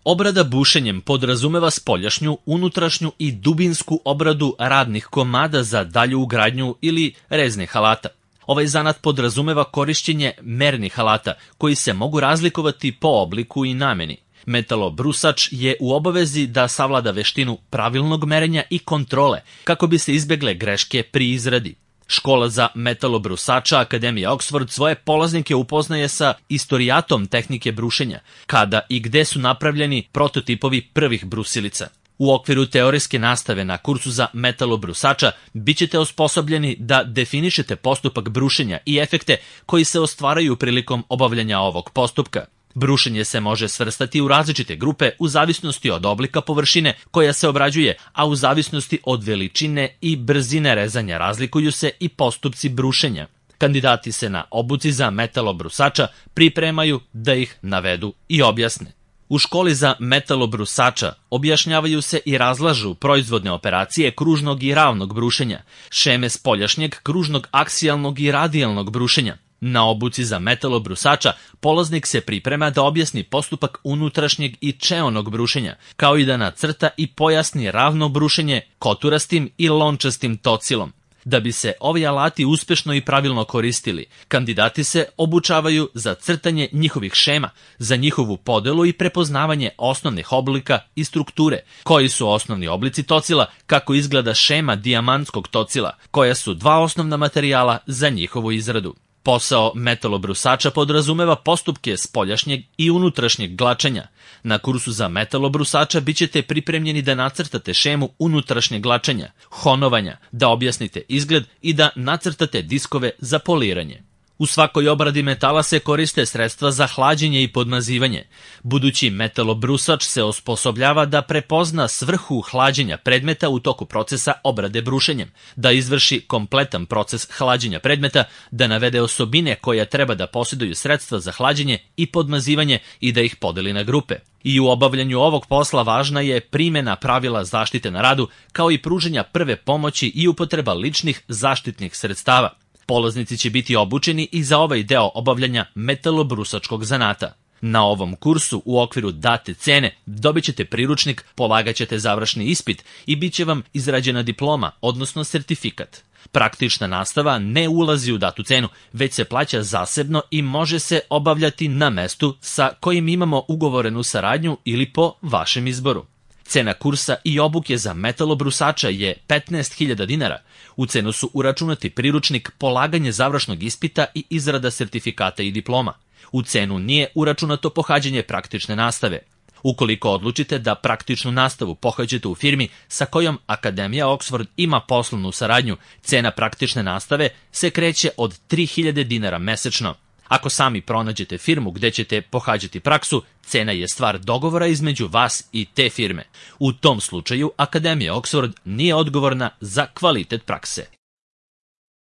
Obrada bušenjem podrazumeva spoljašnju, unutrašnju i dubinsku obradu radnih komada za dalju ugradnju ili reznih alata. Ovaj zanat podrazumeva korišćenje mernih alata, koji se mogu razlikovati po obliku i nameni. Metalobrusač je u obavezi da savlada veštinu pravilnog merenja i kontrole, kako bi se izbegle greške pri izradi. Škola za metalobrusača Akademija Oxford svoje polaznike upoznaje sa istorijatom tehnike brušenja, kada i gde su napravljeni prototipovi prvih brusilica. U okviru teorijske nastave na kursu za metalobrusača bićete osposobljeni da definišete postupak brušenja i efekte koji se ostvaraju prilikom obavljanja ovog postupka. Brušenje se može svrstati u različite grupe u zavisnosti od oblika površine koja se obrađuje, a u zavisnosti od veličine i brzine rezanja razlikuju se i postupci brušenja. Kandidati se na obuci za metalobrusača pripremaju da ih navedu i objasne. U školi za metalobrusača objašnjavaju se i razlažu proizvodne operacije kružnog i ravnog brušenja, šeme spoljašnjeg, kružnog, aksijalnog i radijalnog brušenja. Na obuci za metalobrusača polaznik se priprema da objasni postupak unutrašnjeg i čeonog brušenja, kao i da nacrta i pojasni ravno brušenje koturastim i lončastim tocilom. Da bi se ovi alati uspešno i pravilno koristili, kandidati se obučavaju za crtanje njihovih šema, za njihovu podelu i prepoznavanje osnovnih oblika i strukture, koji su osnovni oblici tocila, kako izgleda šema dijamantskog tocila, koja su dva osnovna materijala za njihovu izradu. Posao metalobrusača podrazumeva postupke spoljašnjeg i unutrašnjeg glačanja. Na kursu za metalobrusača bićete pripremljeni da nacrtate šemu unutrašnjeg glačanja, honovanja, da objasnite izgled i da nacrtate diskove za poliranje. U svakoj obradi metala se koriste sredstva za hlađenje i podmazivanje. Budući metalobrusač se osposobljava da prepozna svrhu hlađenja predmeta u toku procesa obrade brušenjem, da izvrši kompletan proces hlađenja predmeta, da navede osobine koje treba da posjeduju sredstva za hlađenje i podmazivanje i da ih podeli na grupe. I u obavljanju ovog posla važna je primjena pravila zaštite na radu, kao i pružanja prve pomoći i upotreba ličnih zaštitnih sredstava. Polaznici će biti obučeni i za ovaj deo obavljanja metalobrusačkog zanata. Na ovom kursu u okviru date cene dobit ćete priručnik, polagaćete završni ispit i bit će vam izrađena diploma, odnosno sertifikat. Praktična nastava ne ulazi u datu cenu, već se plaća zasebno i može se obavljati na mestu sa kojim imamo ugovorenu saradnju ili po vašem izboru. Cena kursa i obuke za metalobrusača je 15.000 dinara. U cenu su uračunati priručnik, polaganje završnog ispita i izrada sertifikata i diploma. U cenu nije uračunato pohađanje praktične nastave. Ukoliko odlučite da praktičnu nastavu pohađate u firmi sa kojom Akademija Oxford ima poslovnu saradnju, cena praktične nastave se kreće od 3.000 dinara mesečno. Ako sami pronađete firmu gde ćete pohađati praksu, cena je stvar dogovora između vas i te firme. U tom slučaju Akademija Oxford nije odgovorna za kvalitet prakse.